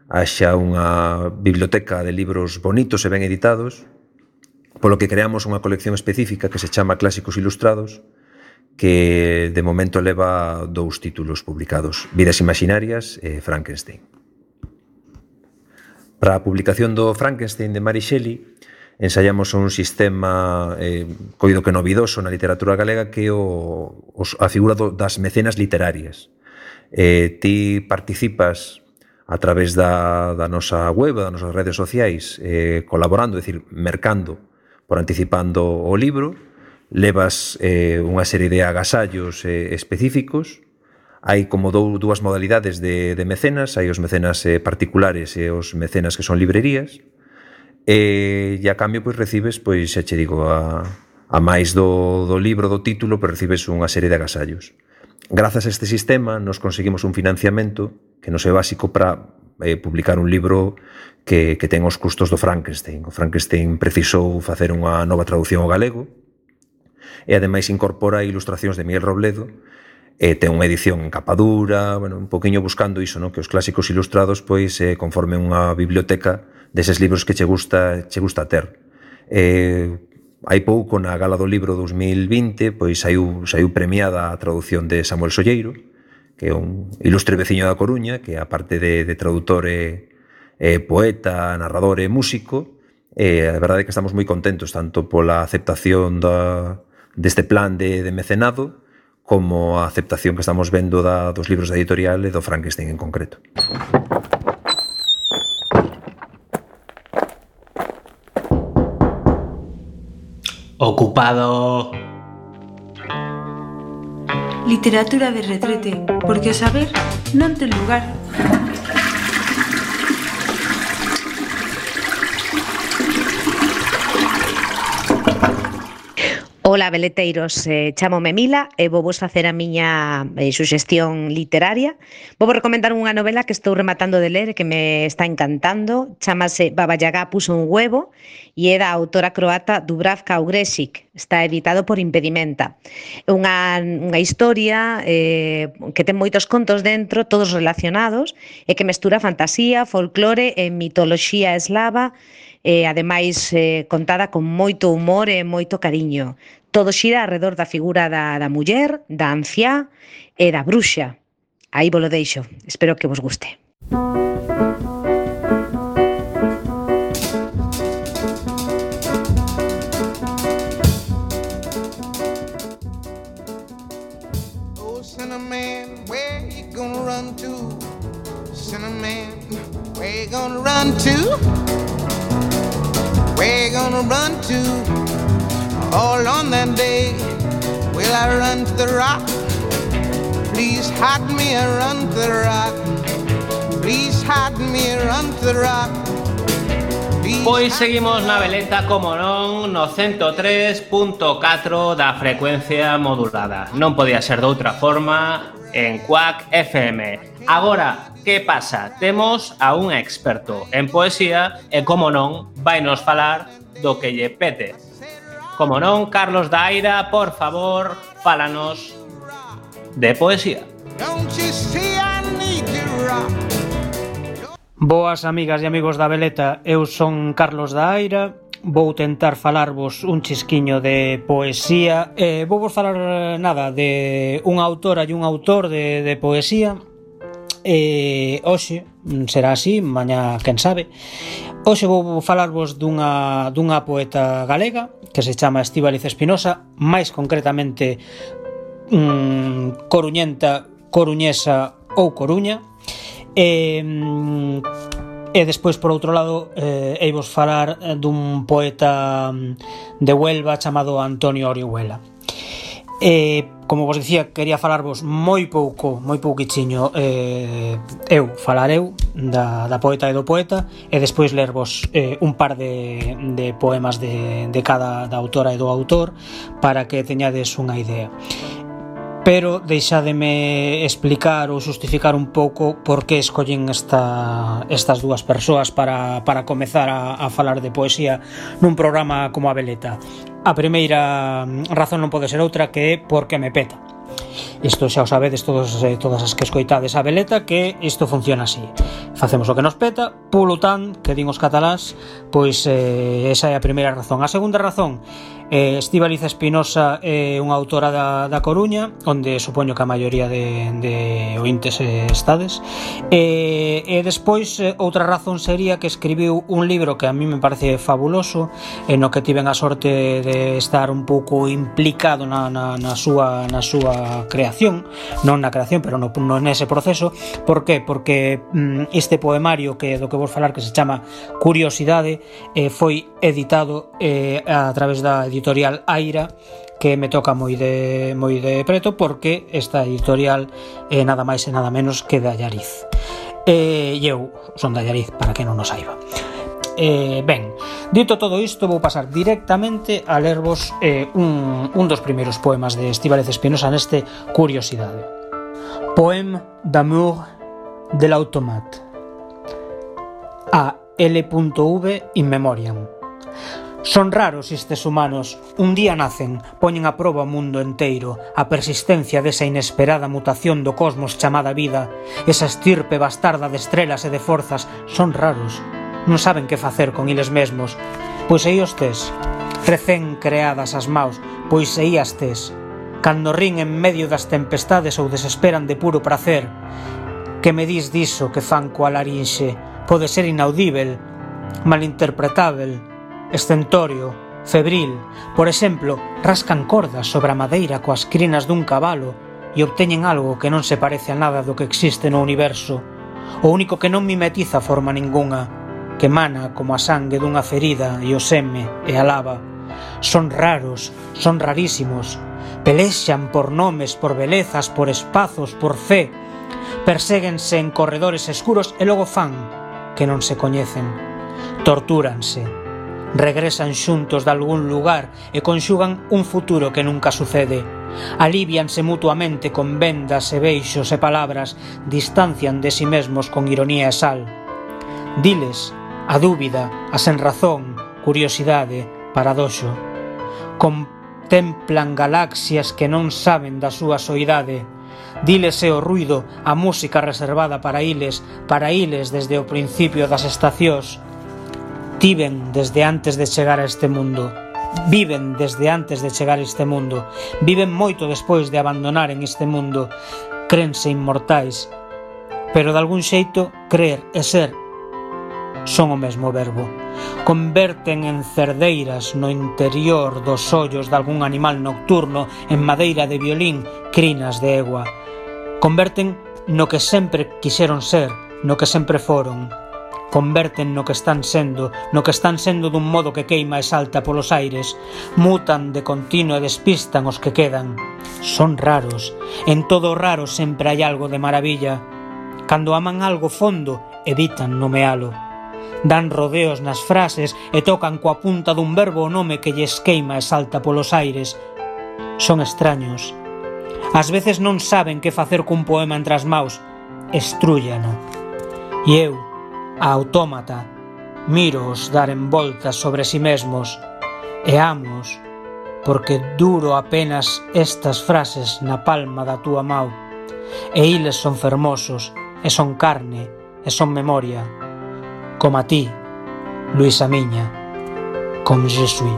Q: haxa unha biblioteca de libros bonitos e ben editados, polo que creamos unha colección específica que se chama Clásicos Ilustrados, que de momento leva 2 títulos publicados, Vidas Imaginarias e Frankenstein. Para a publicación do Frankenstein de Mary Shelley, ensaiamos un sistema coido que novidoso na literatura galega, que é a figura das mecenas literarias. Ti participas a través da nosa web, das nosas redes sociais, colaborando, é dicir, mercando por anticipando o libro, levas unha serie de agasallos específicos. Hai como dúas modalidades de mecenas, hai os mecenas particulares e os mecenas que son librerías, e a cambio pois recibes, pois xa che digo, a máis do libro, do título, pois recibes unha serie de agasallos. Grazas a este sistema nos conseguimos un financiamento que nos é básico para publicar un libro que ten os custos do Frankenstein. O Frankenstein precisou facer unha nova traducción ao galego e ademais incorpora ilustracións de Miguel Robledo e ten unha edición en capa dura, bueno, un poquinho buscando iso, ¿no? Que os clásicos ilustrados pois conformen unha biblioteca deses libros que che gusta ter. Hai pouco, na Gala do Libro 2020, pois saiu premiada a traducción de Samuel Solleiro, que é un ilustre veciño da Coruña, que aparte de tradutor é poeta, narrador e músico. A verdade é que estamos moi contentos tanto pola aceptación deste plan de mecenado como a aceptación que estamos vendo dos libros da editorial e do Frankenstein en concreto.
B: Ocupado.
R: Literatura de retrete, porque o saber non ten lugar.
O: Ola, veleteiros, chámome Mila e vou vos facer a miña suxestión literaria. Vou vos recomendar unha novela que estou rematando de ler e que me está encantando. Chámase Baba Yaga puso un huevo e é da autora croata Dubravka Ugrešić. Está editado por Impedimenta. É unha historia que ten moitos contos dentro, todos relacionados, e que mestura fantasía, folclore e mitoloxía eslava, ademais contada con moito humor e moito cariño. Todo xira alrededor da figura da muller, da anciá e da bruxa. Aí vos lo deixo. Espero que vos guste.
C: Oh, Cinnamon, where you gonna run to? Cinnamon, where you gonna run to? Where you gonna run to? All on that day, will I run to the rock? Please hide me and run to the rock. Please hide me and run to the rock.
B: Pois seguimos na veleta, como non, no 103.4 da frecuencia modulada. Non podía ser de outra forma en Quack FM. Agora, que pasa? Temos a un experto en poesía e, como non, vai nos falar do que lle pete. Como non, Carlos Daira, por favor, fálanos de poesía.
S: Boas amigas e amigos da veleta, eu son Carlos Daira. Vou tentar falarvos un chisquiño de poesía. Vou vos falar de unha autora e un autor de poesía. Hoxe será así, mañá quen sabe. Hoxe vou falarvos dunha poeta galega que se chama Estíbaliz Espinosa, máis concretamente coruñenta, coruñesa ou Coruña. E despois, por outro lado, eivos falar dun poeta de Huelva chamado Antonio Orihuela. Como vos dicía, quería falarvos moi pouquichiño falareu da poeta e do poeta, e despois lervos un par de poemas de cada da autora e do autor para que teñades unha idea. Pero deixádeme explicar ou xustificar un pouco por que escollen estas dúas persoas para comezar a falar de poesía nun programa como a veleta. A primeira razón non pode ser outra, que é porque me peta. Isto xa o sabedes todas as que escoitades a veleta, que isto funciona así. Facemos o que nos peta, polo tan, que din os catalás, pois esa é a primeira razón. A segunda razón, Estíbaliz Espinosa é unha autora da Coruña, onde supoño que a maioría de ointes estades, e despois outra razón sería que escribiu un libro que a mí me parece fabuloso, no que tiven a sorte de estar un pouco implicado na súa creación, non na creación, pero nese proceso. Por qué? Porque este poemario do que vos falar, que se chama Curiosidade, foi editado a través da editorial Aira, que me toca moi de preto, porque esta editorial é nada máis e nada menos que de Allariz, e eu son de Allariz, para que non o saiba. Ben, dito todo isto, vou pasar directamente a lervos un dos primeiros poemas de Estíbaliz Espinosa neste Curiosidade. Poème d'amour de l'automate, a L.V. in memoriam. Son raros estes humanos, un día nacen, poñen a proba o mundo enteiro, a persistencia desa inesperada mutación do cosmos chamada vida, esa estirpe bastarda de estrelas e de forzas. Son raros, non saben que facer con eles mesmos. Pois aí os tes, recén creadas as maus, pois aí as tes, cando rin en medio das tempestades ou desesperan de puro prazer. Que me dis diso que fan coa larinxe? Pode ser inaudível, malinterpretável, estentorio, febril. Por exemplo, rascan cordas sobre a madeira coas crinas dun cabalo e obteñen algo que non se parece a nada do que existe no universo. O único que non mimetiza forma ningunha, que mana como a sangue dunha ferida e o seme e a lava. Son raros, son rarísimos. Pelexan por nomes, por belezas, por espazos, por fe. Perséguense en corredores escuros e logo fan que non se coñecen. Tortúranse. Regresan xuntos de algún lugar e conxugan un futuro que nunca sucede. Alivianse mutuamente con vendas e beixos e palabras, distancian de si mesmos con ironía e sal. Diles a dúbida, a senrazón, curiosidade, paradoxo. Contemplan galaxias que non saben da súa soidade. Diles o ruido, a música reservada para iles desde o principio das estacións. Tiven desde antes de chegar a este mundo. Viven desde antes de chegar a este mundo. Viven moito despois de abandonaren este mundo. Crense inmortais. Pero de algún xeito, crer e ser son o mesmo verbo. Converten en cerdeiras no interior dos ollos de algún animal nocturno, en madeira de violín, crinas de egua. Converten no que sempre quixeron ser, no que sempre foron. Converten no que están sendo dun modo que queima e salta polos aires. Mutan de continuo e despistan os que quedan. Son raros. En todo raro sempre hai algo de maravilla. Cando aman algo fondo, evitan nomealo. Dan rodeos nas frases e tocan coa punta dun verbo o nome que lles queima e salta polos aires. Son extraños. Ás veces non saben que facer cun poema entre as maus. Estrúllano. E eu, a autómata, míroos dar en voltas sobre si mesmos e amos, porque duro apenas estas frases na palma da túa mau. E iles son fermosos, e son carne, e son memoria, como a ti, Luisa miña, comme je suis.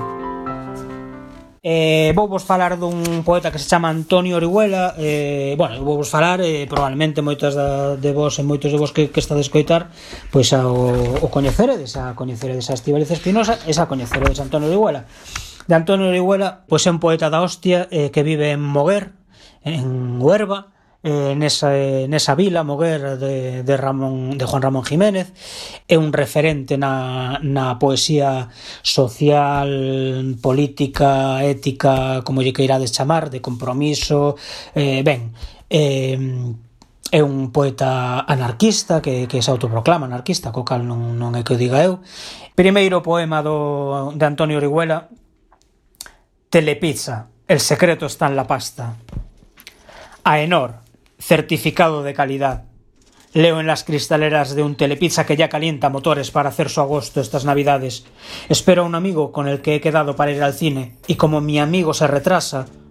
S: Vou vos falar dun poeta que se chama Antonio Orihuela. Vou vos falar, probablemente moitas de vos e moitos de vos que estades a escoitar, pois o coñeceredes a Estíbaliz Espinosa, e a coñeceredes a Antonio Orihuela. De Antonio Orihuela, pois é un poeta da hostia, que vive en Moguer, en Huerva, nesa vila, Moguer, de Juan Ramón Jiménez. É un referente na poesía social, política, ética, como lle queirades chamar, de compromiso. É un poeta anarquista que se autoproclama anarquista, co cal non é que o diga eu. Primeiro poema de Antonio Orihuela, Telepizza, el secreto está en la pasta. Aenor, certificado de calidad. Leo en las cristaleras de un Telepizza que ya calienta motores para hacer su agosto estas navidades. Espero a un amigo con el que he quedado para ir al cine, y como mi amigo se retrasa,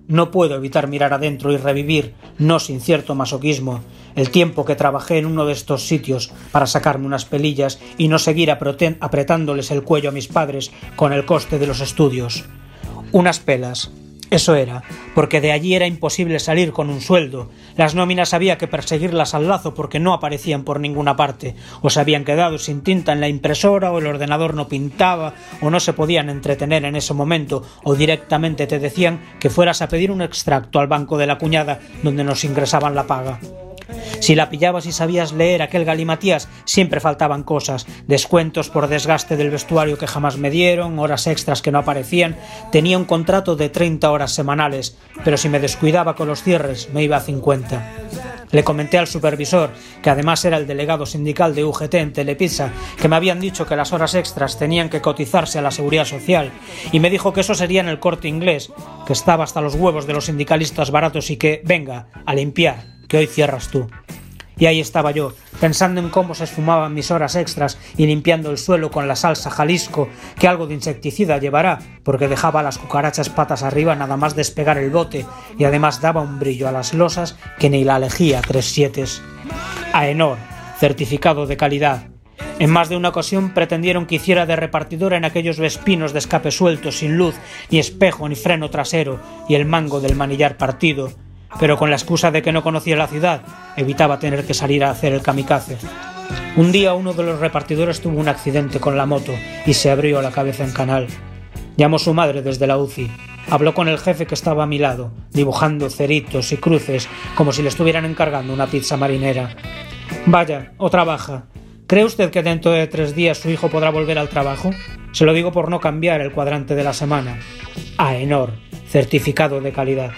S: no puedo evitar mirar adentro y revivir, no sin cierto masoquismo, el tiempo que trabajé en uno de estos sitios para sacarme unas pelillas y no seguir apretándoles el cuello a mis padres con el coste de los estudios. Unas pelas. Eso era, porque de allí era imposible salir con un sueldo. Las nóminas había que perseguirlas al lazo porque no aparecían por ninguna parte, o se habían quedado sin tinta en la impresora, o el ordenador no pintaba, o no se podían entretener en ese momento, o directamente te decían que fueras a pedir un extracto al banco de la cuñada donde nos ingresaban la paga. Si la pillabas y sabías leer aquel galimatías, siempre faltaban cosas, descuentos por desgaste del vestuario que jamás me dieron, horas extras que no aparecían. Tenía un contrato de 30 horas semanales, pero si me descuidaba con los cierres me iba a 50. Le comenté al supervisor, que además era el delegado sindical de UGT en Telepizza, que me habían dicho que las horas extras tenían que cotizarse a la Seguridad Social, y me dijo que eso sería en el Corte Inglés, que estaba hasta los huevos de los sindicalistas baratos y que, venga, a limpiar, que hoy cierras tú. Y ahí estaba yo, pensando en cómo se esfumaban mis horas extras y limpiando el suelo con la salsa Jalisco, que algo de insecticida llevará, porque dejaba las cucarachas patas arriba nada más despegar el bote, y además daba un brillo a las losas que ni la lejía 3/7. AENOR, certificado de calidad. En más de una ocasión pretendieron que hiciera de repartidora en aquellos vespinos de escape sueltos sin luz, ni espejo ni freno trasero, y el mango del manillar partido, pero con la excusa de que no conocía la ciudad, evitaba tener que salir a hacer el kamikaze. Un día uno de los repartidores tuvo un accidente con la moto y se abrió la cabeza en canal. Llamó su madre desde la UCI. Habló con el jefe que estaba a mi lado, dibujando ceritos y cruces como si le estuvieran encargando una pizza marinera. Vaya, otra baja. ¿Cree usted que dentro de 3 días su hijo podrá volver al trabajo? Se lo digo por no cambiar el cuadrante de la semana. AENOR, certificado de calidad.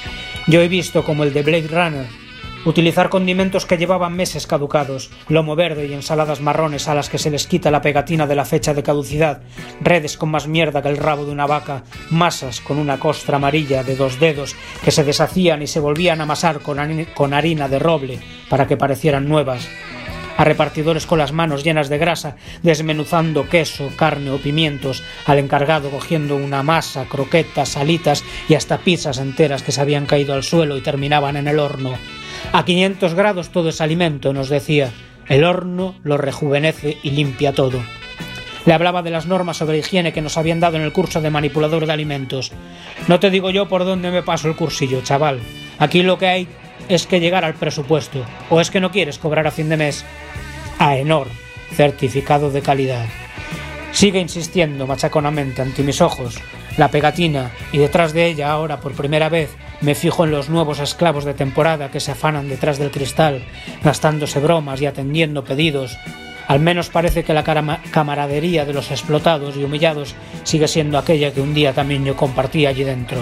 S: Yo he visto, como el de Blade Runner, utilizar condimentos que llevaban meses caducados, lomo verde y ensaladas marrones a las que se les quita la pegatina de la fecha de caducidad, redes con más mierda que el rabo de una vaca, masas con una costra amarilla de 2 dedos que se deshacían y se volvían a amasar con harina de roble para que parecieran nuevas, a repartidores con las manos llenas de grasa, desmenuzando queso, carne o pimientos, al encargado cogiendo una masa, croquetas, alitas y hasta pizzas enteras que se habían caído al suelo y terminaban en el horno. A 500 grados todo es alimento, nos decía. El horno lo rejuvenece y limpia todo. Le hablaba de las normas sobre higiene que nos habían dado en el curso de manipulador de alimentos. No te digo yo por dónde me paso el cursillo, chaval. Aquí lo que hay es que llegar al presupuesto. ¿O es que no quieres cobrar a fin de mes? AENOR, certificado de calidad. Sigue insistiendo machaconamente ante mis ojos la pegatina, y detrás de ella ahora por primera vez me fijo en los nuevos esclavos de temporada que se afanan detrás del cristal, gastándose bromas y atendiendo pedidos. Al menos parece que la camaradería de los explotados y humillados sigue siendo aquella que un día también yo compartí allí dentro.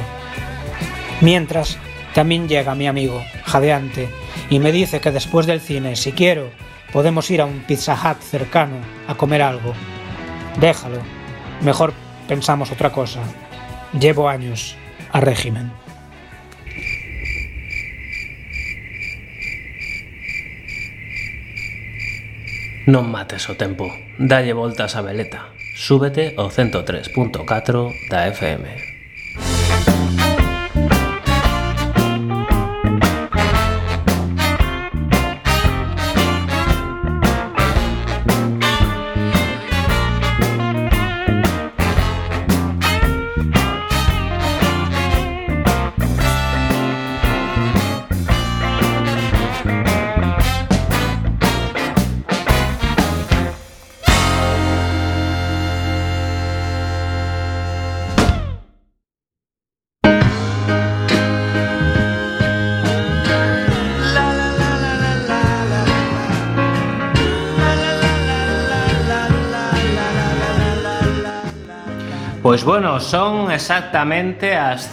S: Mientras, también llega mi amigo, jadeante, y me dice que después del cine, si quiero, podemos ir a un Pizza Hut cercano a comer algo. Déjalo, mejor pensamos otra cosa. Llevo años a régimen.
B: Non mates o tempo, dalle voltas a veleta. Súbete ao 103.4 da FM. Pois bueno, son exactamente as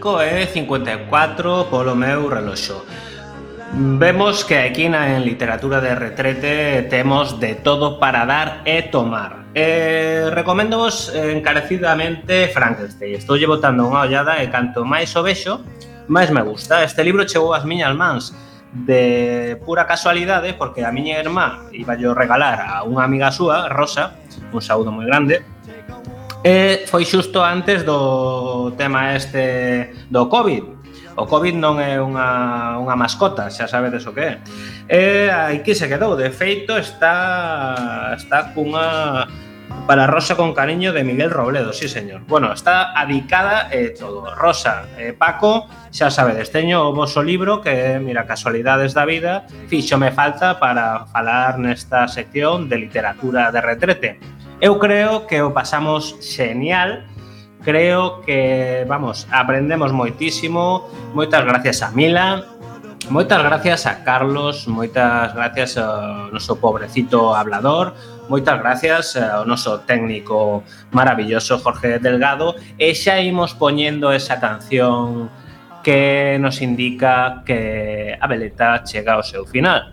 B: 5:54 polo meu reloxo. Vemos que aquí en literatura de retrete temos de todo para dar e tomar. Recoméndovos encarecidamente Frankenstein. Estou lle botando unha ollada e canto máis o vexo, máis me gusta. Este libro chegou ás miñas mans de pura casualidade porque a miña irmá iba yo regalar a unha amiga súa, Rosa, un saúdo moi grande. E foi xusto antes do tema este do COVID. O Covid non é unha mascota, xa sabedes o que é. Aquí se quedou, de feito está cunha para Rosa con cariño de Miguel Robledo, sí señor. Bueno, está adicada todo. Rosa, Paco, xa sabedes, teño o voso libro que, mira, casualidades da vida, fíxome falta para falar nesta sección de literatura de retrete. Eu creo que o pasamos xenial. Creo que, vamos, aprendemos moitísimo. Moitas gracias a Mila, moitas gracias a Carlos, moitas gracias ao noso pobrecito hablador, moitas gracias ao noso técnico maravilloso Jorge Delgado, e xa imos poñendo esa canción que nos indica que a veleta chega ao seu final.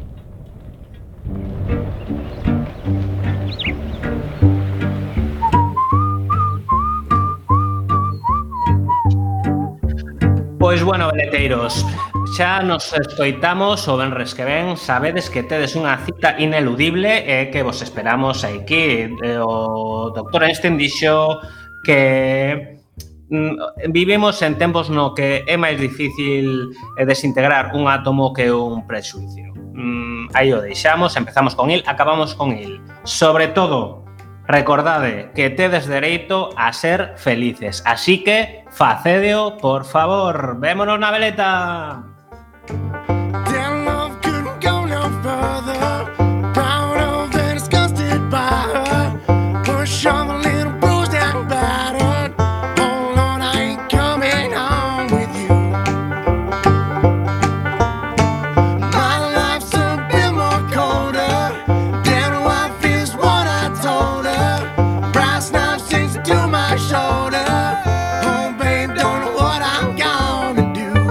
B: Pois bueno, veleteiros, xa nos escoitamos o venres que ven. Sabedes que tedes unha cita ineludible e que vos esperamos aquí. O Dr. Einstein dixo que vivimos en tempos no que é máis difícil desintegrar un átomo que un prexuicio. Aí o deixamos, empezamos con il, acabamos con il. Sobre todo, recordade que tedes dereito a ser felices, así que facédeo, por favor. Vémonos na veleta.